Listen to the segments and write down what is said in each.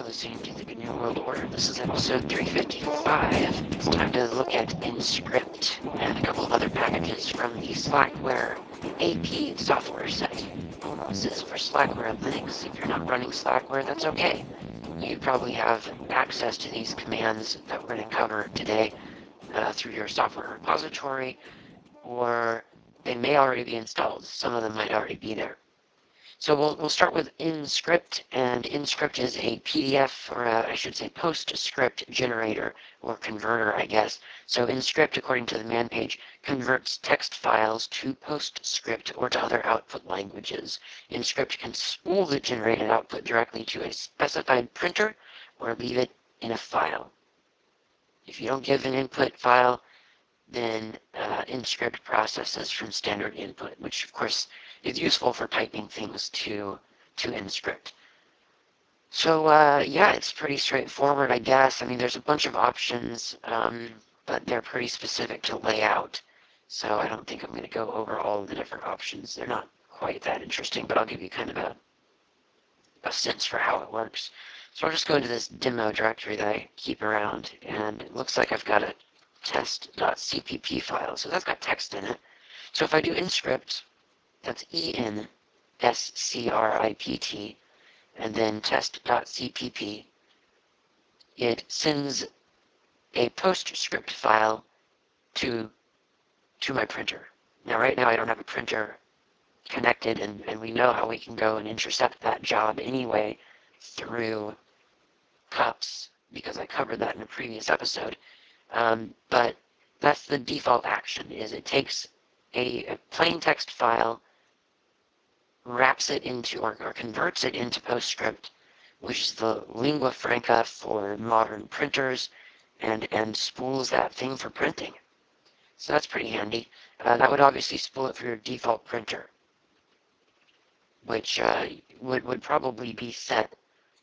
listening to the GNU World Order. This is episode 355. It's time to look at InScript and a couple of other packages from the Slackware AP software set. This is for Slackware Linux. If you're not running Slackware, that's okay. You probably have access to these commands that we're going to cover today through your software repository, or they may already be installed. Some of them might already be there. So we'll start with InScript, and InScript is a PDF, or I should say PostScript generator, or converter, I guess. So InScript, according to the man page, converts text files to PostScript or to other output languages. InScript can spool the generated output directly to a specified printer, or leave it in a file. If you don't give an input file, then InScript processes from standard input, which of course is useful for typing things to InScript. So yeah, it's pretty straightforward, I guess. I mean, there's a bunch of options, but they're pretty specific to layout. So I don't think I'm going to go over all of the different options. They're not quite that interesting, but I'll give you kind of a sense for how it works. So I'll just go into this demo directory that I keep around, and it looks like I've got a test.cpp file, so that's got text in it. So if I do InScript, that's ENSCRIPT, and then test.cpp, it sends a PostScript file to my printer. Now right now I don't have a printer connected, and we know how we can go and intercept that job anyway through cups, because I covered that in a previous episode. But that's the default action, is it takes a plain text file, wraps it into, or converts it into PostScript, which is the lingua franca for modern printers, and spools that thing for printing. So that's pretty handy. That would obviously spool it for your default printer, which would probably be set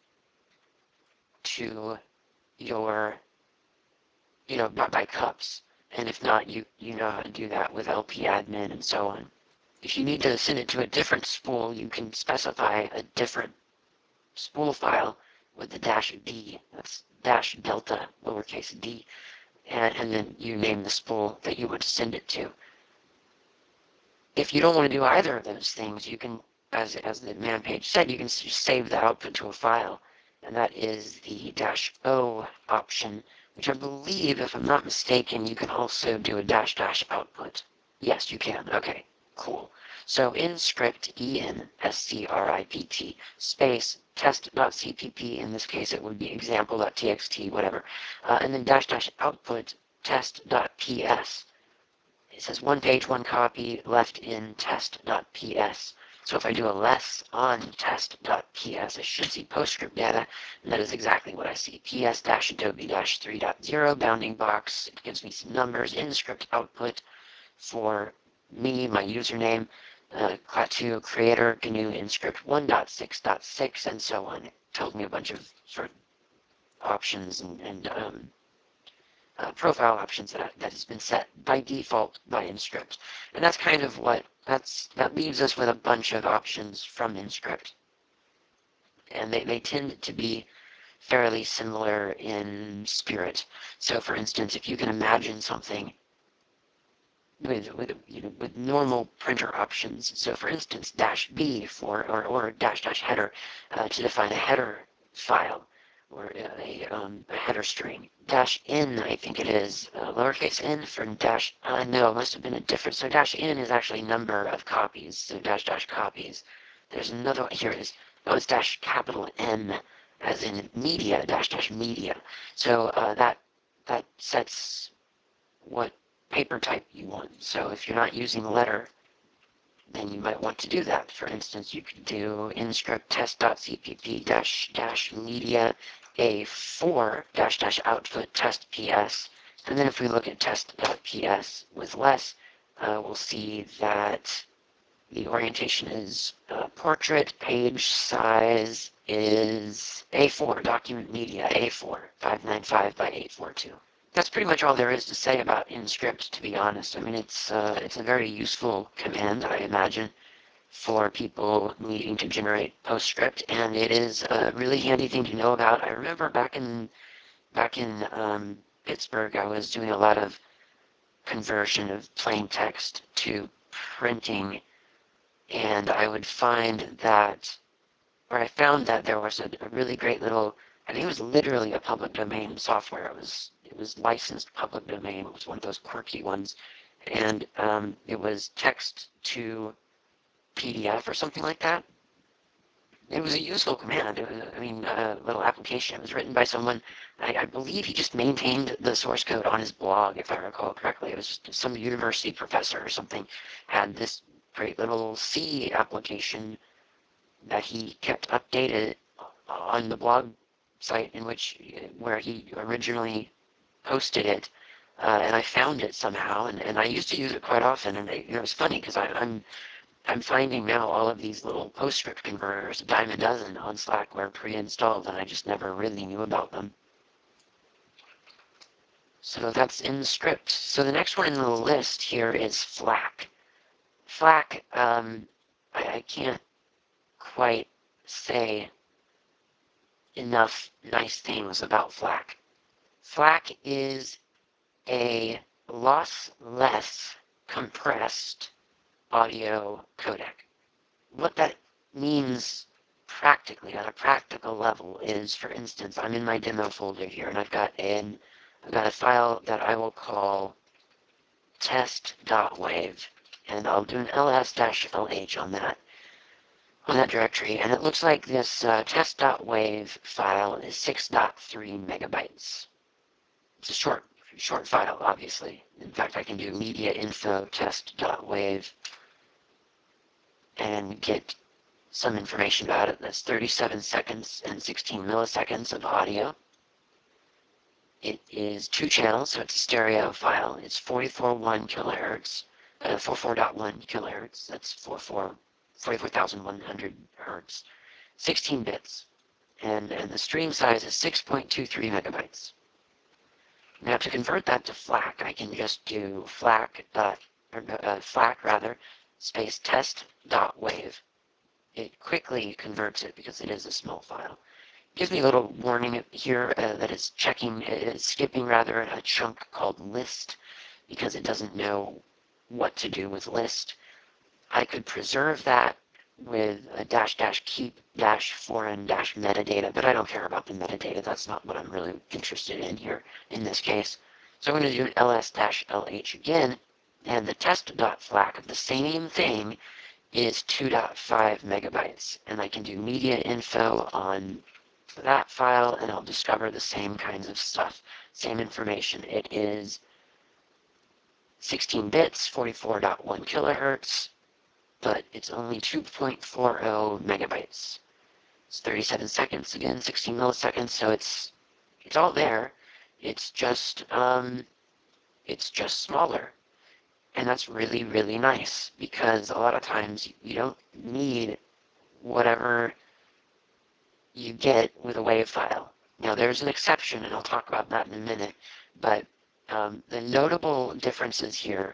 to your, by cups. And if not, you know how to do that with LPadmin and so on. If you need to send it to a different spool, you can specify a different spool file with the -d. That's -delta, lowercase d. And then you name the spool that you want to send it to. If you don't want to do either of those things, you can, as the man page said, you can just save the output to a file. And that is the -o option, which I believe, if I'm not mistaken, you can also do a -- output. Yes, you can. Okay, cool. So InScript, ENSCRIPT, space, test.cpp, in this case it would be example.txt, whatever, and then -- output, test.ps. It says one page, one copy, left in test.ps. So if I do a less on test.ps, I should see PostScript data, and that is exactly what I see. ps-adobe-3.0 bounding box. It gives me some numbers. InScript output for me, my username, Klaatu creator, GNU InScript 1.6.6, and so on. It tells me a bunch of sort of options and profile options that has been set by default by InScript. And that's kind of what, that leaves us with a bunch of options from InScript. And they tend to be fairly similar in spirit. So for instance, if you can imagine something with normal printer options, so for instance, -b for, or -- header to define a header file, or a header string. -n, I think it is, lowercase n for no, it must have been a different, so -n is actually number of copies, so -- copies. There's another one, here it is, oh, it's --M, as in media, -- media. So that sets what paper type you want. So if you're not using letter, then you might want to do that. For instance, you could do InScript test.cpp -- media A4 -- output test PS. And then if we look at test.ps with less, we'll see that the orientation is portrait, page size is A4, document media A4, 595 by 842. That's pretty much all there is to say about InScript, to be honest. I mean, it's a very useful command, I imagine. for people needing to generate PostScript, and it is a really handy thing to know about. I remember back in Pittsburgh, I was doing a lot of conversion of plain text to printing, and I would find that, or I found that there was a really great little, I think it was literally a public domain software. It was licensed public domain. It was one of those quirky ones, and it was text to PDF or something like that. It was a useful command. It was, I mean, a little application. It was written by someone. I believe he just maintained the source code on his blog, if I recall correctly. It was just some university professor or something had this great little C application that he kept updated on the blog site where he originally posted it. And I found it somehow, and I used to use it quite often. And it was funny because I'm finding now all of these little PostScript converters, a dime a dozen on Slackware pre-installed, and I just never really knew about them. So that's in the script. So the next one in the list here is FLAC. FLAC, I can't quite say enough nice things about FLAC. FLAC is a lossless compressed audio codec. What that means practically, on a practical level, is, for instance, I'm in my demo folder here, and I've got a file that I will call test.wave, and I'll do an ls-lh on that directory, and it looks like this test.wave file is 6.3 megabytes. It's a short file, obviously. In fact, I can do media info test.wave and get some information about it. That's 37 seconds and 16 milliseconds of audio. It is 2 channels, so it's a stereo file. It's 44.1 kilohertz, 44.1 kilohertz. That's 44,100 hertz. 16 bits, and the stream size is 6.23 megabytes. Now, to convert that to FLAC, I can just do FLAC space test.wave. It quickly converts it because it is a small file. It gives me a little warning here that it's skipping a chunk called list because it doesn't know what to do with list. I could preserve that with a --keep -foreign -metadata, but I don't care about the metadata. That's not what I'm really interested in here in this case. So I'm going to do an ls-lh again, and the test.flac of the same thing is 2.5 megabytes, and I can do media info on that file, and I'll discover the same kinds of stuff, same information. It is 16 bits, 44.1 kilohertz, but it's only 2.40 megabytes. It's 37 seconds, again, 16 milliseconds, so it's all there. It's just smaller. And that's really, really nice, because a lot of times you don't need whatever you get with a WAV file. Now, there's an exception, and I'll talk about that in a minute, but the notable differences here,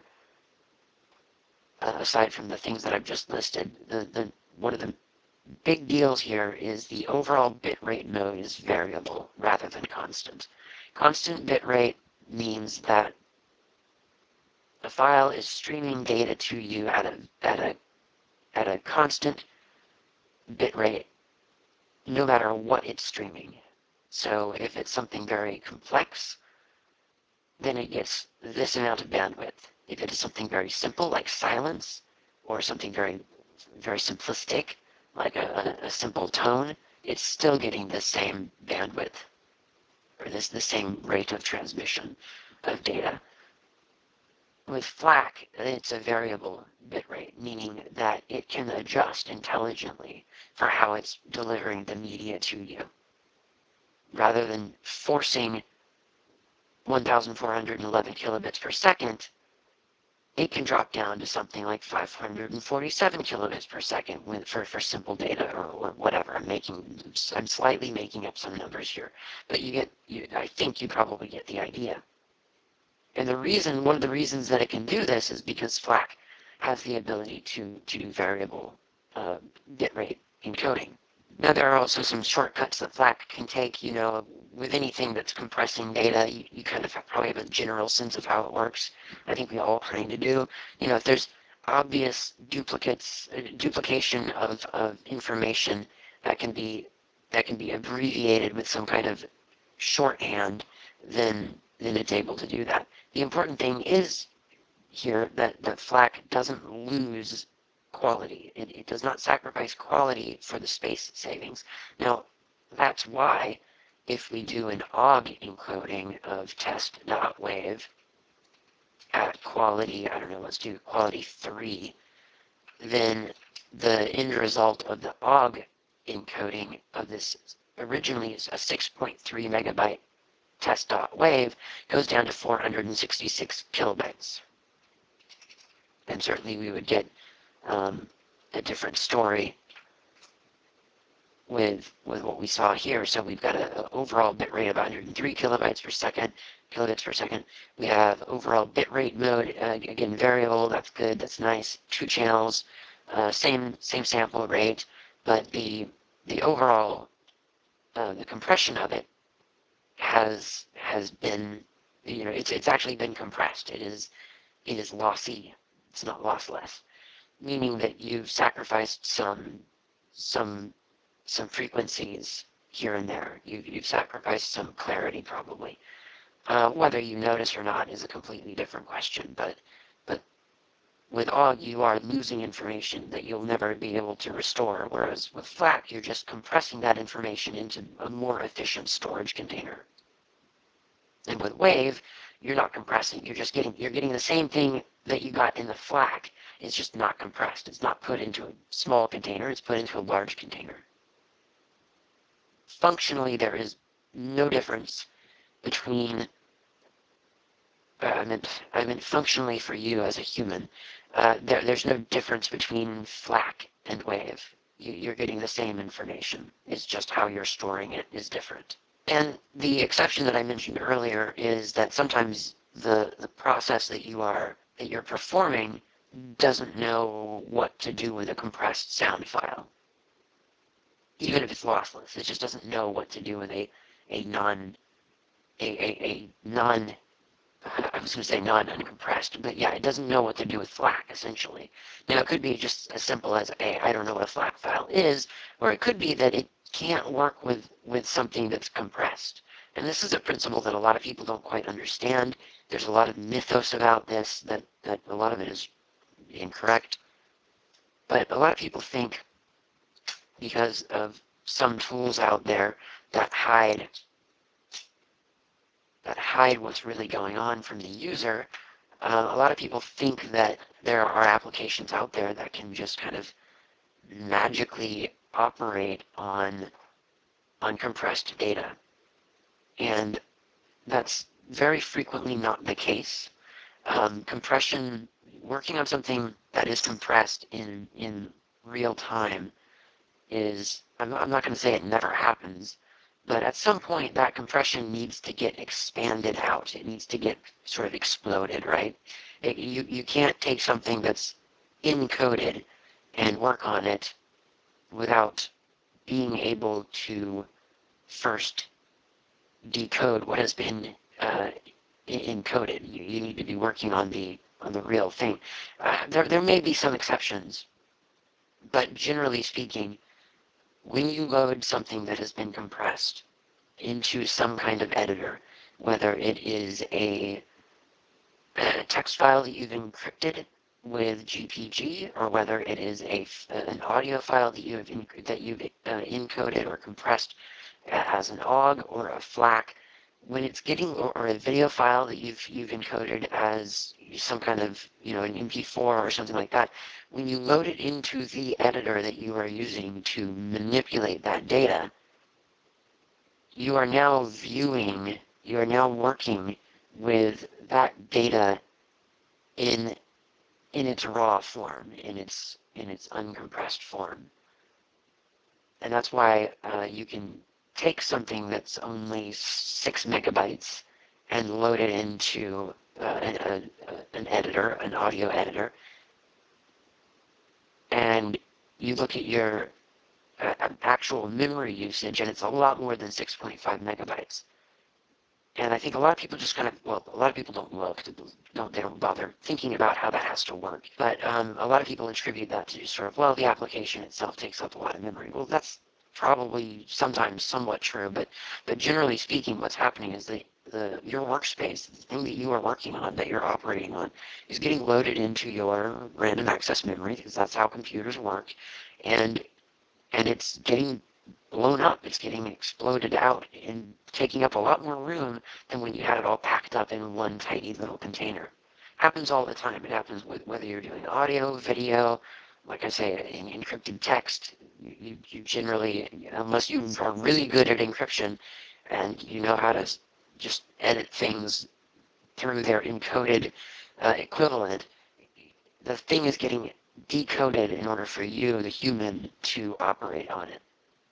aside from the things that I've just listed, one of the big deals here is the overall bitrate mode is variable rather than constant. Constant bitrate means that the file is streaming data to you at a constant bitrate, no matter what it's streaming. So if it's something very complex, then it gets this amount of bandwidth. If it is something very simple, like silence, or something very, very simplistic, like a simple tone, it's still getting the same bandwidth, or the same rate of transmission of data. With FLAC, it's a variable bitrate, meaning that it can adjust intelligently for how it's delivering the media to you. Rather than forcing 1,411 kilobits per second, it can drop down to something like 547 kilobits per second for simple data or whatever. I'm slightly making up some numbers here, but I think you probably get the idea. And one of the reasons that it can do this is because FLAC has the ability to do variable bitrate encoding. Now, there are also some shortcuts that FLAC can take. With anything that's compressing data, you kind of probably have a general sense of how it works. I think we all kind of do. If there's obvious duplication of information that can be abbreviated with some kind of shorthand, then it's able to do that. The important thing is here that FLAC doesn't lose quality. It does not sacrifice quality for the space savings. Now, that's why if we do an OGG encoding of test.wave at quality, I don't know, let's do quality 3, then the end result of the OGG encoding of this originally is a 6.3 megabyte test.wave goes down to 466 kilobytes. And certainly we would get a different story with what we saw here. So we've got an overall bit rate of 103 kilobits per second. We have overall bit rate mode, again, variable, that's good, that's nice. 2 channels, same sample rate, but the overall, the compression of it has been, it's actually been compressed. It is lossy. It's not lossless, meaning that you've sacrificed some frequencies here and there. You've sacrificed some clarity, probably. Whether you notice or not is a completely different question, but with OGG, you are losing information that you'll never be able to restore, whereas with FLAC, you're just compressing that information into a more efficient storage container. And with WAVE, you're not compressing. You're getting the same thing that you got in the FLAC. It's just not compressed. It's not put into a small container. It's put into a large container. Functionally, there is no difference between, I meant functionally for you as a human, there's no difference between FLAC and WAVE. You're getting the same information. It's just how you're storing it is different. And the exception that I mentioned earlier is that sometimes the process that you're performing doesn't know what to do with a compressed sound file. Even if it's lossless, it just doesn't know what to do with I was going to say non-uncompressed, but yeah, it doesn't know what to do with FLAC, essentially. Now, it could be just as simple as, hey, I don't know what a FLAC file is, or it could be that it can't work with something that's compressed. And this is a principle that a lot of people don't quite understand. There's a lot of mythos about this, that a lot of it is incorrect. But a lot of people think, because of some tools out there that hide what's really going on from the user, a lot of people think that there are applications out there that can just kind of magically operate on uncompressed data. And that's very frequently not the case. Compression, working on something that is compressed in real time is, I'm not going to say it never happens, but at some point that compression needs to get expanded out. It needs to get sort of exploded, right? You can't take something that's encoded and work on it without being able to first decode what has been encoded. You need to be working on the real thing. There may be some exceptions, but generally speaking, when you load something that has been compressed into some kind of editor, whether it is a text file that you've encrypted with GPG, or whether it is an audio file that you've encoded or compressed as an OGG or a FLAC, when it's getting, or a video file that you've encoded as some kind of, an MP4 or something like that, when you load it into the editor that you are using to manipulate that data, you are now working with that data in its raw form, in its uncompressed form. And that's why you can take something that's only 6 megabytes and load it into an editor, an audio editor, and you look at your actual memory usage, and it's a lot more than 6.5 megabytes. And I think a lot of people just kind of, well, a lot of people don't look, they don't bother thinking about how that has to work. But a lot of people attribute that to sort of, well, the application itself takes up a lot of memory. Well, that's probably sometimes somewhat true, but generally speaking, what's happening is that your workspace, the thing that you are working on, that you're operating on, is getting loaded into your random access memory, because that's how computers work, and it's getting blown up. It's getting exploded out and taking up a lot more room than when you had it all packed up in one tiny little container. Happens all the time. It happens with whether you're doing audio, video, like I say, in encrypted text. You generally, unless you are really good at encryption and you know how to just edit things through their encoded equivalent, the thing is getting decoded in order for you, the human, to operate on it.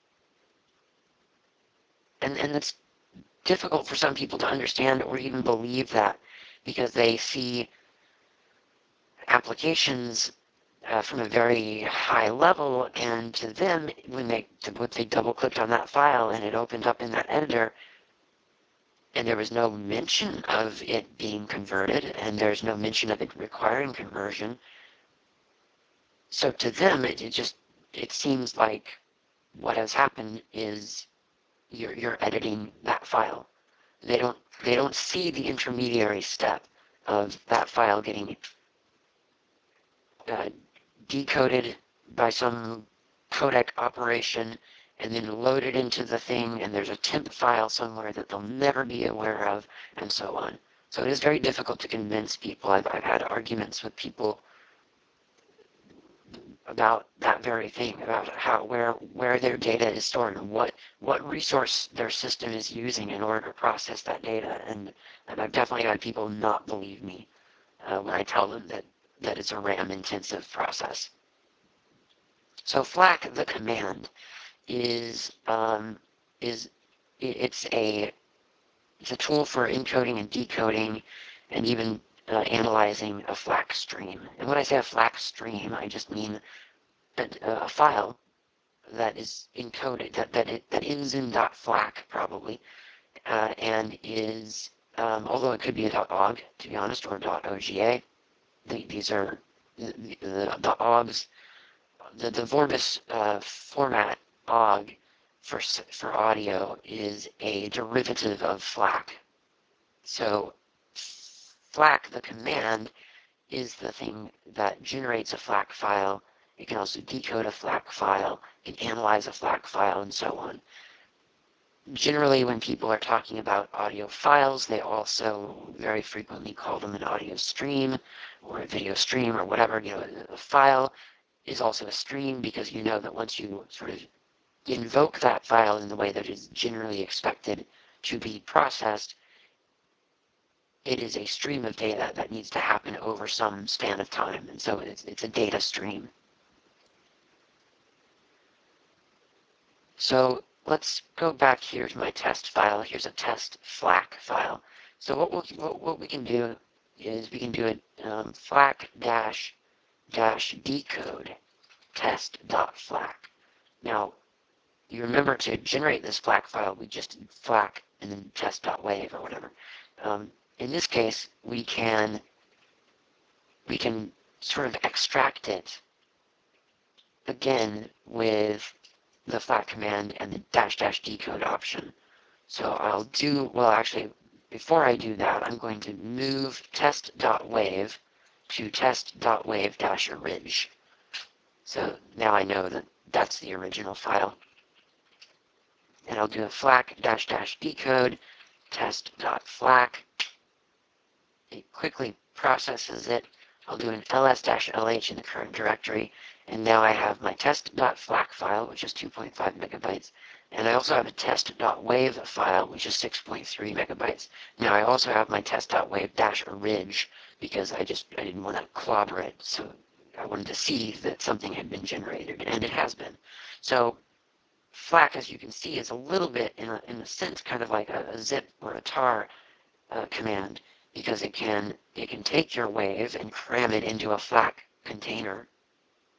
And it's difficult for some people to understand or even believe that, because they see applications from a very high level, and to them, when they double clicked on that file and it opened up in that editor, and there was no mention of it being converted, and there's no mention of it requiring conversion. So to them, it seems like what has happened is you're editing that file. They don't see the intermediary step of that file getting decoded by some codec operation and then loaded into the thing, and there's a temp file somewhere that they'll never be aware of, and so on. So it is very difficult to convince people. I've had arguments with people about that very thing, about where their data is stored and what resource their system is using in order to process that data. And I've definitely had people not believe me when I tell them that it's a RAM intensive process. So FLAC, the command, is it's a tool for encoding and decoding and even analyzing a FLAC stream. And when I say a FLAC stream, I just mean a file that is encoded, that ends in .flac probably, and is, although it could be a .ogg, to be honest, or .oga. These are the OGGs, the Vorbis format OGG for audio is a derivative of FLAC. So FLAC, the command, is the thing that generates a FLAC file. It can also decode a FLAC file, it can analyze a FLAC file, and so on. Generally, when people are talking about audio files, they also very frequently call them an audio stream or a video stream or whatever. A file is also a stream because you know that once you sort of invoke that file in the way that is generally expected to be processed, it is a stream of data that needs to happen over some span of time, and so it's a data stream. So let's go back here to my test file. Here's a test FLAC file. So what we can do is we can do it FLAC dash decode test.flac. Now, you remember to generate this FLAC file, we just did FLAC and then test.wave or whatever. In this case, we can sort of extract it again with the FLAC command and the -- decode option. So I'll do, well actually, before I do that, I'm going to move test.wave to test.wave-orig. So now I know that that's the original file. And I'll do a FLAC -- decode test.flac. It quickly processes it. I'll do an ls-lh in the current directory, and now I have my test.flac file, which is 2.5 megabytes, and I also have a test.wave file, which is 6.3 megabytes. Now I also have my test.wave-orig because I didn't want to clobber it, so I wanted to see that something had been generated, and it has been. So FLAC, as you can see, is a little bit, in a sense, kind of like a zip or a tar command, because it can take your wave and cram it into a FLAC container,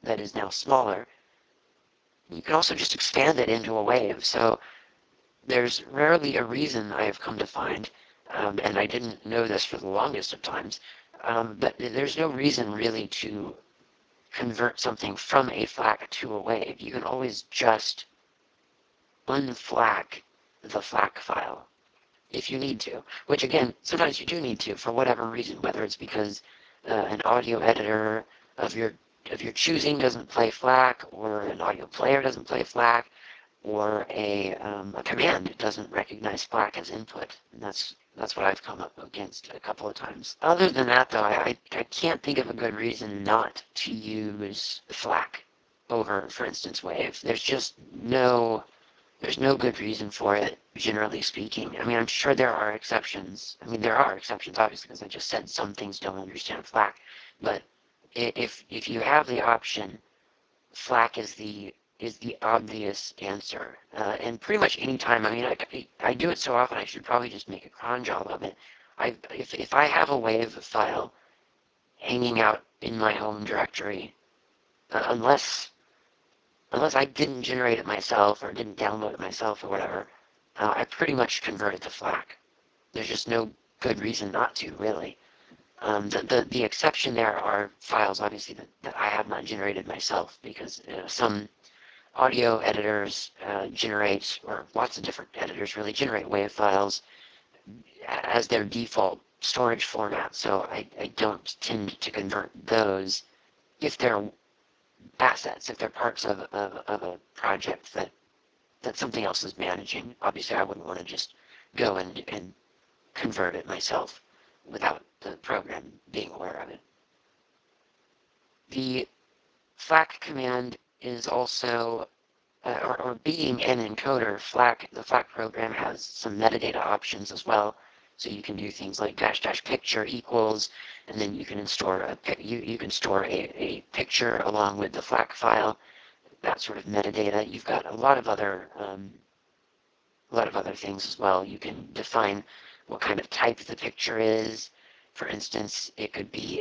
that is now smaller, you can also just expand it into a wave. So there's rarely a reason I have come to find, and I didn't know this for the longest of times, but there's no reason really to convert something from a FLAC to a wave. You can always just unflac the FLAC file if you need to, which again, sometimes you do need to for whatever reason, whether it's because an audio editor of your choosing doesn't play FLAC, or an audio player doesn't play FLAC, or a command doesn't recognize FLAC as input. And that's what I've come up against a couple of times. Other than that, though, I can't think of a good reason not to use FLAC over, for instance, Wave. There's no good reason for it, generally speaking. I mean, I'm sure there are exceptions. I mean, there are exceptions, obviously, because I just said some things don't understand FLAC. But if you have the option, FLAC is the obvious answer. And pretty much any time, I mean, I do it so often, I should probably just make a cron job of it. If I have a WAV file hanging out in my home directory, unless I didn't generate it myself or didn't download it myself or whatever, I pretty much convert it to FLAC. There's just no good reason not to, really. The exception there are files, obviously, that I have not generated myself, because some audio editors generate, or lots of different editors really, generate WAV files as their default storage format, so I don't tend to convert those if they're assets, if they're parts of a project that something else is managing. Obviously, I wouldn't want to just go and convert it myself without the program being aware of it. The FLAC command is also, or being an encoder, the FLAC program has some metadata options as well. So you can do things like -- picture equals, and then you can store you can store a picture along with the FLAC file. That sort of metadata. You've got a lot of other things as well. You can define what kind of type the picture is. For instance, it could be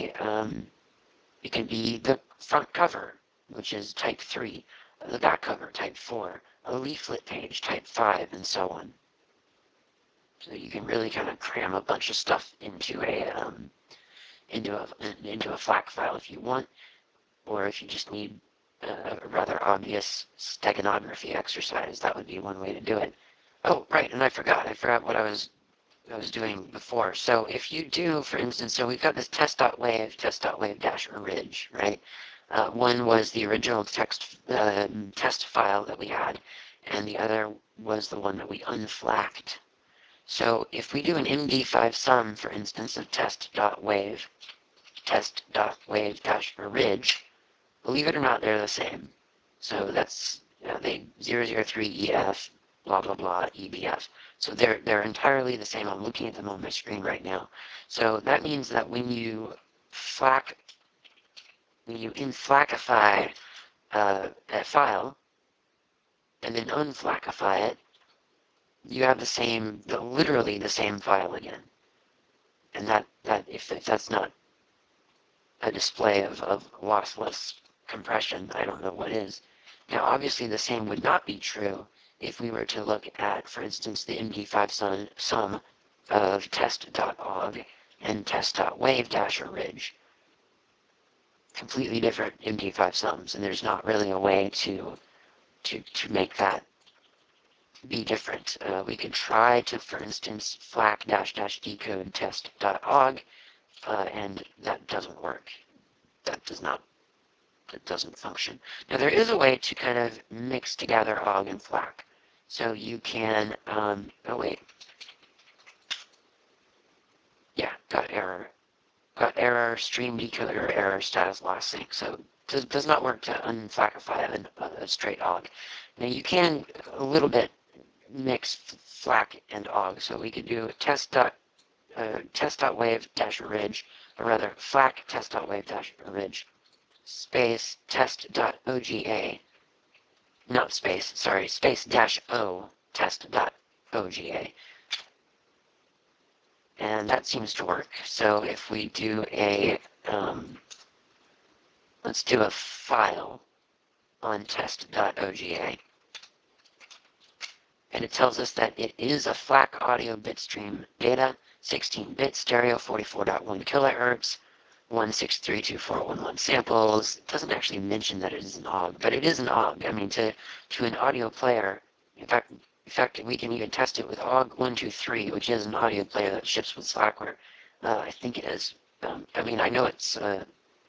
the front cover, which is type 3, the back cover, type 4, a leaflet page, type 5, and so on. So you can really kind of cram a bunch of stuff into a FLAC file if you want, or if you just need a rather obvious steganography exercise, that would be one way to do it. Oh, right, and I forgot what I was doing before. So if you do, for instance, so we've got this test.wave, test.wave-orig, right? One was the original test file that we had, and the other was the one that we unflacked. So if we do an MD5 sum, for instance, of test.wave, test.wave-orig, believe it or not, they're the same. So that's they 003EF, blah, blah, blah, EBF. So they're entirely the same. I'm looking at them on my screen right now. So that means that when you inflackify a file and then unflackify it, you have literally the same file again. And if that's not a display of lossless compression, I don't know what is. Now, obviously, the same would not be true if we were to look at, for instance, the MD5 sum of test.og and test.wave-orig. Completely different MD5 sums, and there's not really a way to make that be different. We could try to, for instance, FLAC-decode test.og, and that doesn't work. That doesn't function. Now there is a way to kind of mix together OGG and FLAC. So you can, oh wait. Yeah, got error. Got error, stream decoder, error, status loss sync. So it does not work to unflackify a straight OGG. Now you can a little bit mix FLAC and OGG. So we could do test.wave-orig, or rather FLAC test.wave-orig, space test.oga, not space, sorry, space -o test.oga. And that seems to work. So if we do a let's do a file on test.oga. And it tells us that it is a FLAC audio bitstream data, 16-bit stereo, 44.1 kilohertz, 1632411 samples. It doesn't actually mention that it is an OGG, but it is an OGG. I mean, to an audio player, in fact, we can even test it with OGG123, which is an audio player that ships with Slackware. I think it is. I mean, I know it's a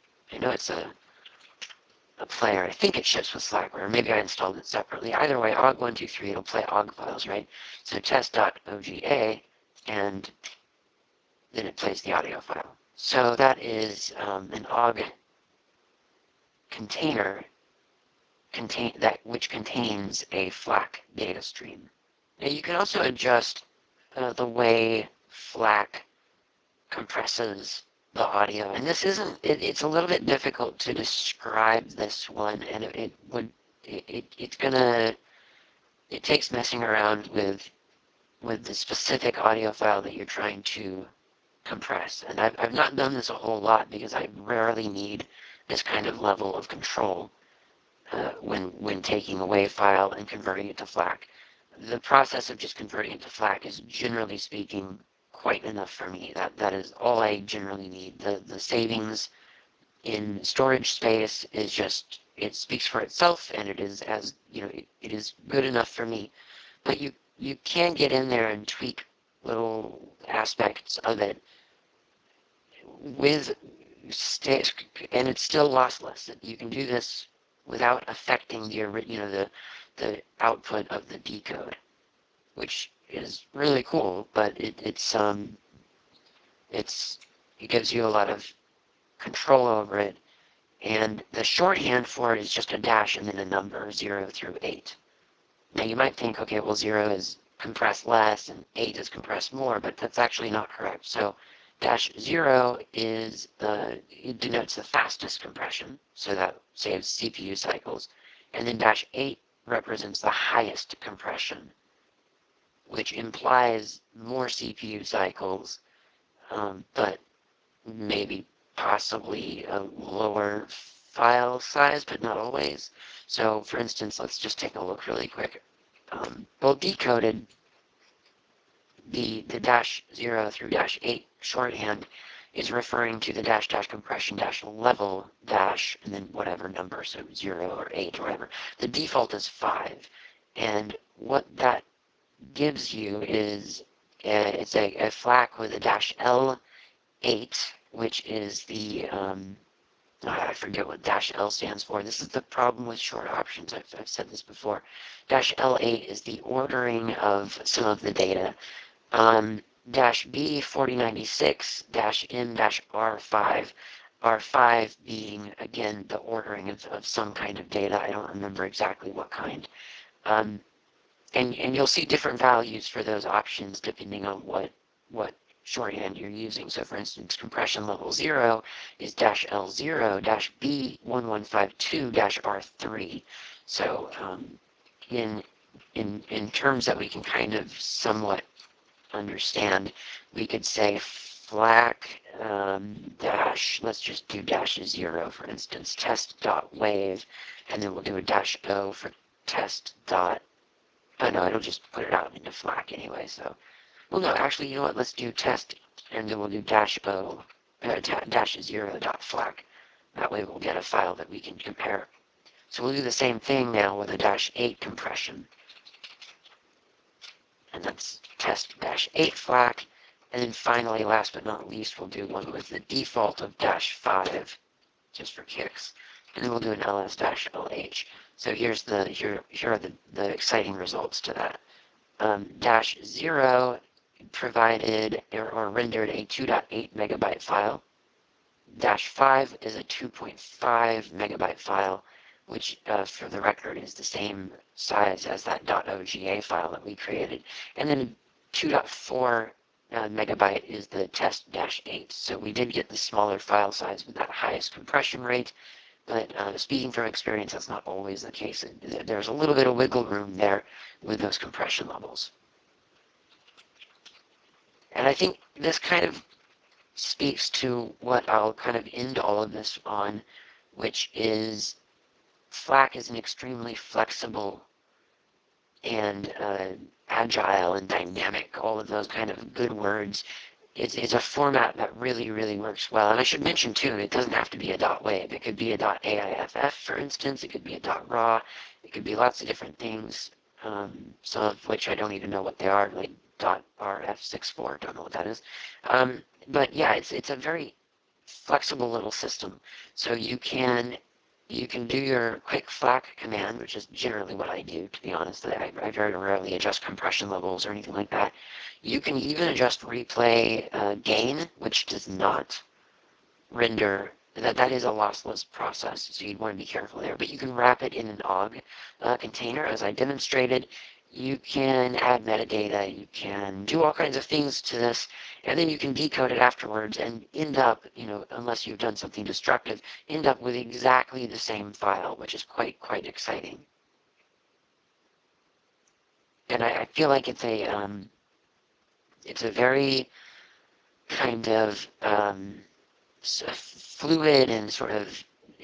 player. I think it ships with Slackware. Maybe I installed it separately. Either way, OGG123, it'll play OGG files, right? So test.oga, and then it plays the audio file. So that is an OGG container which contains a FLAC data stream. Now you can also adjust the way FLAC compresses the audio, and this isn't. It's a little bit difficult to describe this one, and it takes messing around with the specific audio file that you're trying to compress. And I've not done this a whole lot because I rarely need this kind of level of control when taking a WAV file and converting it to FLAC. The process of just converting it to FLAC is, generally speaking, quite enough for me. That is all I generally need. The savings in storage space is just, it speaks for itself, and it is, as you know, it is good enough for me. But you can get in there and tweak little aspects of it with and it's still lossless. You can do this without affecting the output of the decode, which is really cool. But it gives you a lot of control over it, and the shorthand for it is just a dash and then a number 0 through 8. Now you might think, okay, well 0 is compressed less and 8 is compressed more, but that's actually not correct. So -0 is it denotes the fastest compression, so that saves CPU cycles, and then -8 represents the highest compression, which implies more CPU cycles, but maybe possibly a lower file size, but not always. So for instance, let's just take a look really quick. Well, decoded, the -0 through -8 shorthand is referring to the dash compression level dash and then whatever number, so 0 or 8 or whatever. The default is 5, and what that gives you is it's a FLAC with a -L8, which is the I forget what -L stands for. This is the problem with short options. I've said this before. -L8 is the ordering of some of the data. -B 4096 -M -R5, R5 being, again, the ordering of some kind of data. I don't remember exactly what kind. And you'll see different values for those options depending on what shorthand you're using. So for instance, compression level 0 is -L0 -B 1152 -R3. So in terms that we can kind of somewhat understand, we could say FLAC dash, let's just do -0 for instance, test.wave, and then we'll do a -O for test dot, oh no, it'll just put it out into FLAC anyway, so, well no, actually, you know what, let's do test, and then we'll do -O, -0.FLAC. That way we'll get a file that we can compare. So we'll do the same thing now with a -8 compression. And that's test-8 FLAC. And then finally, last but not least, we'll do one with the default of -5, just for kicks. And then we'll do an ls-lh. So here are the exciting results to that. -0 provided or rendered a 2.8 megabyte file. -5 is a 2.5 megabyte file, which for the record is the same size as that .oga file that we created. And then 2.4 megabyte is the test-8. So we did get the smaller file size with that highest compression rate, but speaking from experience, that's not always the case. There's a little bit of wiggle room there with those compression levels. And I think this kind of speaks to what I'll kind of end all of this on, which is Slack is an extremely flexible and agile and dynamic, all of those kind of good words. It's a format that really, really works well. And I should mention too, it doesn't have to be a .wave. It could be a .aiff, for instance. It could be a .raw. It could be lots of different things, some of which I don't even know what they are, like .rf64, don't know what that is. But yeah, it's a very flexible little system. So you can do your quick FLAC command, which is generally what I do, to be honest. I very rarely adjust compression levels or anything like that. You can even adjust replay gain, which does not render. That is a lossless process, so you'd want to be careful there. But you can wrap it in an OGG container, as I demonstrated. You can add metadata, you can do all kinds of things to this, and then you can decode it afterwards and end up, unless you've done something destructive, end up with exactly the same file, which is quite exciting. And I feel like it's a very kind of fluid and sort of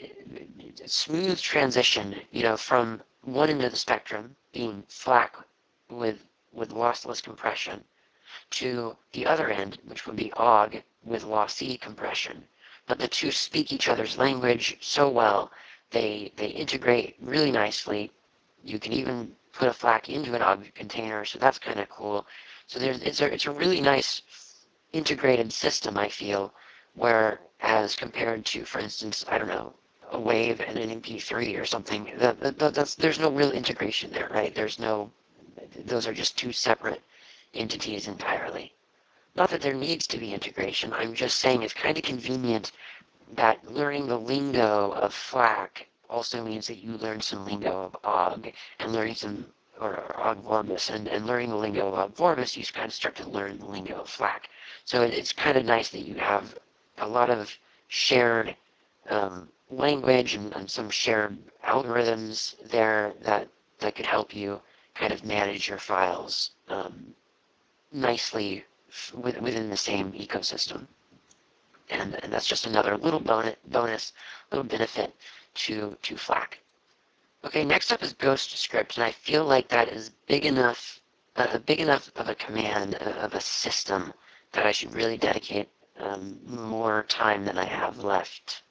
smooth transition, from one end of the spectrum, being FLAC with lossless compression, to the other end, which would be OGG with lossy compression. But the two speak each other's language so well, they integrate really nicely. You can even put a FLAC into an OGG container, so that's kind of cool. So it's a really nice integrated system, I feel, where as compared to, for instance, I don't know, a wave and an MP3 or something, there's no real integration there, right? Those are just two separate entities entirely. Not that there needs to be integration, I'm just saying it's kind of convenient that learning the lingo of FLAC also means that you learn some lingo of OGG, and learning some, or OGG Vorbis, and learning the lingo of OGG Vorbis, you kind of start to learn the lingo of FLAC. So it's kind of nice that you have a lot of shared language and some shared algorithms there that could help you kind of manage your files nicely within the same ecosystem. And that's just another little bonus, little benefit to FLAC. Okay, next up is Ghostscript, and I feel like that is big enough of a command, of a system, that I should really dedicate more time than I have left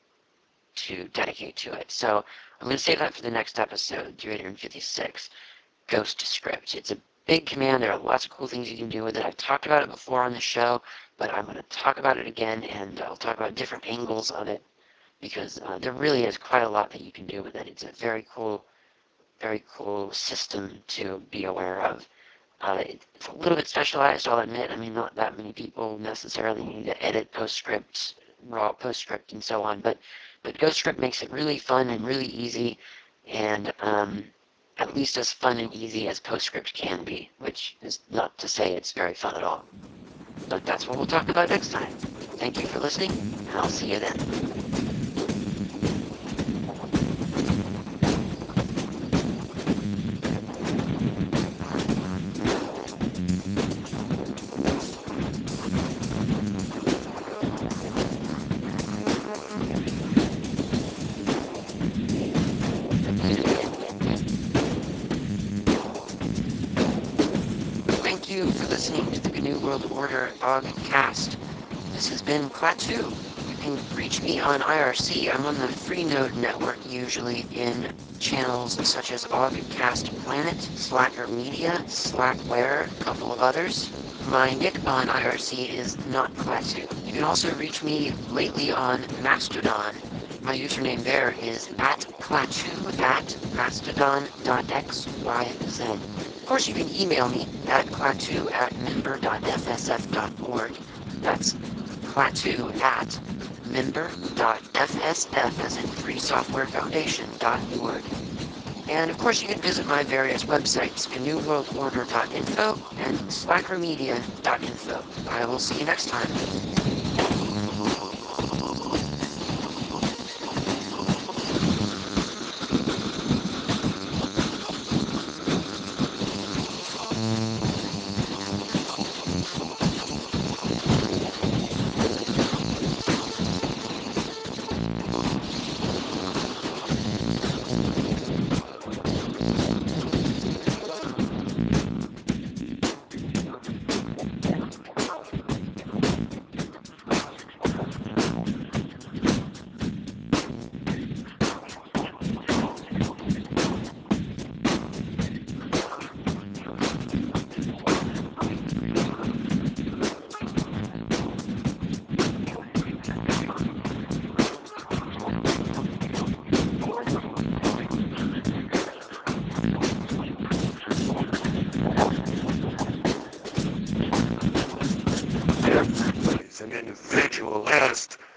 to dedicate to it. So I'm going to save that for the next episode, 356, Ghostscript. It's a big command. There are lots of cool things you can do with it. I've talked about it before on the show, but I'm going to talk about it again, and I'll talk about different angles of it, because there really is quite a lot that you can do with it. It's a very cool system to be aware of. It's a little bit specialized, I'll admit. I mean, not that many people necessarily need to edit PostScript, raw PostScript, and so on, but Ghostscript makes it really fun and really easy, and at least as fun and easy as PostScript can be, which is not to say it's very fun at all. But that's what we'll talk about next time. Thank you for listening, and I'll see you then. Thank you for listening to the GNU World Order Ogcast. This has been Klaatu. You can reach me on IRC. I'm on the Freenode network usually in channels such as Ogcast Planet, Slacker Media, Slackware, a couple of others. My nick on IRC is not Klaatu. You can also reach me lately on Mastodon. My username there is @Klaatu at mastodon.xyz. Of course, you can email me at klaatu at member.fsf.org. That's klaatu at member.fsf, as in freesoftwarefoundation.org. And of course, you can visit my various websites, GNUWorldOrder.info and slackermedia.info. I will see you next time. individualist